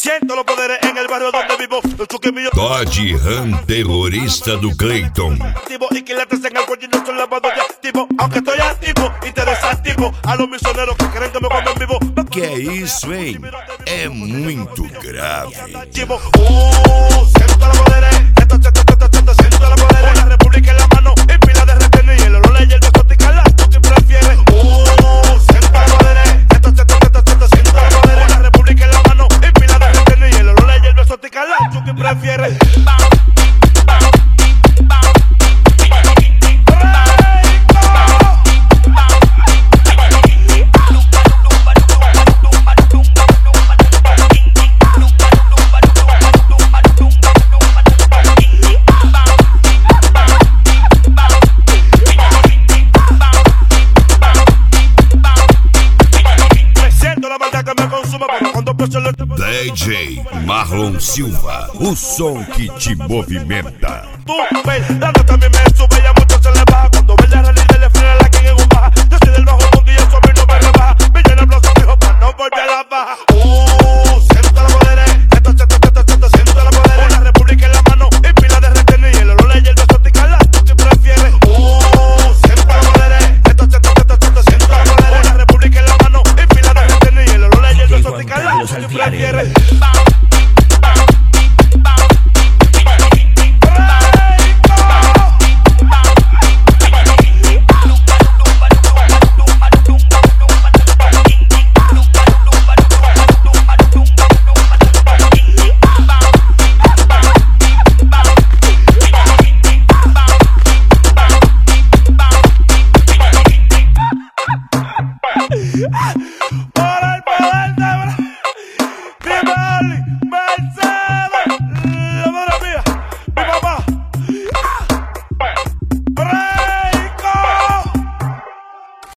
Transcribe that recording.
Siento los poderes en el barrio donde vivo. Los chuques míos. Dodge Ram terrorista do Clayton. Y quilates en el cuello y no son lavados de activo. Aunque estoy activo y te desactivo. A los misioneros que creen que me comen vivo. Que é isso, hein? É muito grave. Siento los poderes. Siento los poderes. La república en la mano y pila de retener. Y el olor y el besoticar la tú que prefieres. Siento los poderes. Siento los poderes. La república en la mano y pila de retener. Y el olor y el besoticar la tú que prefieres. DJ Marlon Silva, o som que te movimenta. Tú ves, la nota a mí me sube y a muchos se le baja. Cuando ve la realidad le frena la quien en un baja. Yo soy del bajo mundo y eso a mí no me rebaja. Me llena aplausos fijo para no volver a la baja. Siento los poderes, siento los poderes. La república en la mano y pila de retener. Y el olor y el besoticar la tú que prefieres. Siento los poderes, siento los poderes. La república en la mano y pila de retener. Y el olor y el besoticar la tú que prefieres.